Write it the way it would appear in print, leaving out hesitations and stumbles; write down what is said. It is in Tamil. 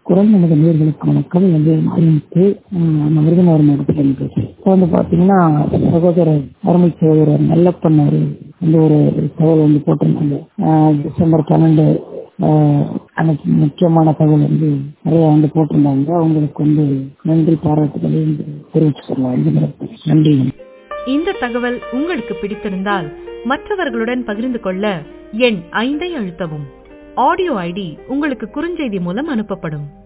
குரல் நமது நேர்களுக்கு வணக்கம். வந்து அறிவித்து நம்ம விருதுநகர் மாவட்டத்தில் பேசுகிறேன். இப்போ வந்து பார்த்தீங்கன்னா சகோதரர் அருமை சகோதரர் நல்லப்பன் அவர் வந்து ஒரு தகவல் வந்து போட்டிருந்தாங்க. டிசம்பர் 12 அன்னைக்கு முக்கியமான தகவல் வந்து நிறைய வந்து போட்டிருந்தாங்க. அவங்களுக்கு வந்து நன்றி பாராட்டுகளை தெரிவித்து சொல்லலாம். நன்றி. இந்த தகவல் உங்களுக்கு பிடித்திருந்தால் மற்றவர்களுடன் பகிர்ந்து கொள்ள எண் 5 அழுத்தவும். ஆடியோ ஐடி உங்களுக்கு குறுஞ்செய்தி மூலம் அனுப்பப்படும்.